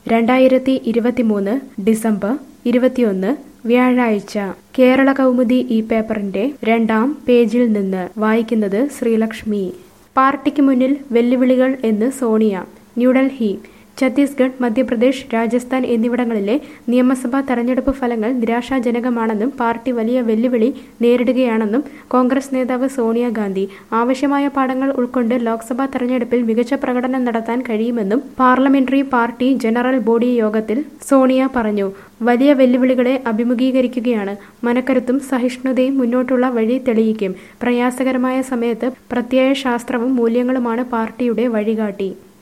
2023 December 21 വ്യാഴാഴ്ച കേരള കൗമുദി ഈ പേപ്പറിന്റെ 2-ാം പേജിൽ നിന്ന് വായിക്കുന്നത് ശ്രീലക്ഷ്മി. പാർട്ടിക്ക് മുന്നിൽ വെല്ലുവിളികൾ എന്ന് സോണിയ. ന്യൂഡൽഹി. ഛത്തീസ്ഗഡ്, മധ്യപ്രദേശ്, രാജസ്ഥാൻ എന്നിവിടങ്ങളിലെ നിയമസഭാ തെരഞ്ഞെടുപ്പ് ഫലങ്ങൾ നിരാശാജനകമാണെന്നും പാർട്ടി വലിയ വെല്ലുവിളി നേരിടുകയാണെന്നും കോൺഗ്രസ് നേതാവ് സോണിയാഗാന്ധി. ആവശ്യമായ പാഠങ്ങൾ ഉൾക്കൊണ്ട് ലോക്സഭാ തെരഞ്ഞെടുപ്പിൽ മികച്ച പ്രകടനം നടത്താൻ കഴിയുമെന്നും പാർലമെന്ററി പാർട്ടി ജനറൽ ബോഡി യോഗത്തിൽ സോണിയ പറഞ്ഞു. വലിയ വെല്ലുവിളികളെ അഭിമുഖീകരിക്കുകയാണ്. മനക്കരുത്തും സഹിഷ്ണുതയും മുന്നോട്ടുള്ള വഴി തെളിയിക്കും. പ്രയാസകരമായ സമയത്ത് പ്രത്യയശാസ്ത്രവും മൂല്യങ്ങളുമാണ് പാർട്ടിയുടെ വഴികാട്ടി.